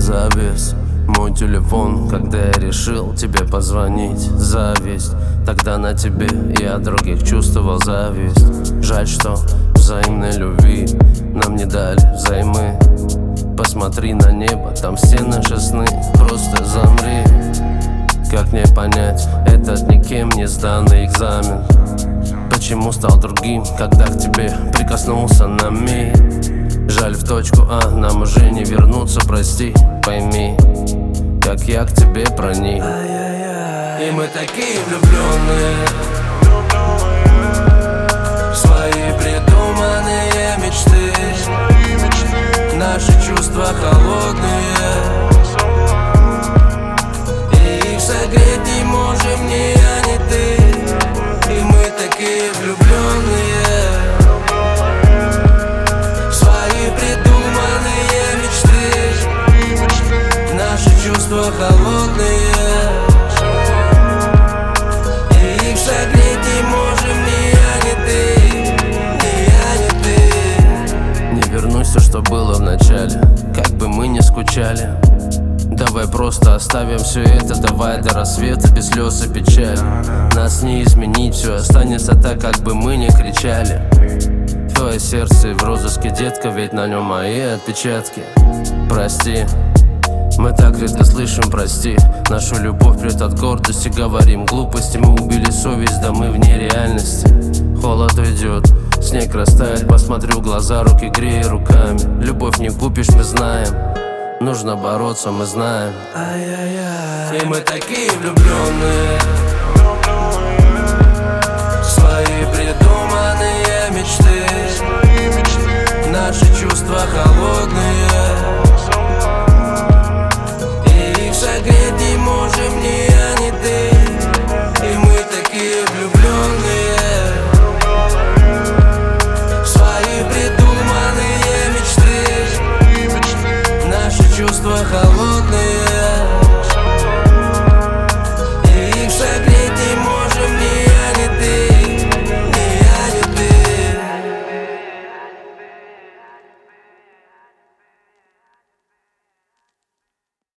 завис мой телефон, когда я решил тебе позвонить. Зависть, тогда на тебе я других чувствовал зависть. Жаль, что взаимной любви нам не дали взаймы. Посмотри на небо, там все наши сны. Просто замри. Как мне понять этот никем не сданный экзамен? Почему стал другим, когда к тебе прикоснулся на миг? Жаль, в точку А нам уже не вернуться, прости, пойми, как я к тебе проник. И мы такие влюбленные в свои придуманные мечты. Наши чувства холодные, и их согреть не можем ни я, ни ты. И мы такие влюбленные в свои придуманные мечты. Наши чувства холодные, и их согреть не можем ни я, ни ты. Ни я, ни ты. Не вернусь все, что было в начале, как бы мы ни скучали. Давай просто оставим все это, давай до рассвета без слез и печали. Нас не изменить, все останется так, как бы мы ни кричали. Твое сердце в розыске, детка, ведь на нем мои отпечатки. Прости, мы так редко слышим прости. Нашу любовь прет от гордости, говорим глупости. Мы убили совесть, да мы вне реальности. Холод уйдет, снег растает, посмотрю в глаза, руки грею руками. Любовь не купишь, мы знаем, нужно бороться, мы знаем. И мы такие влюбленные в свои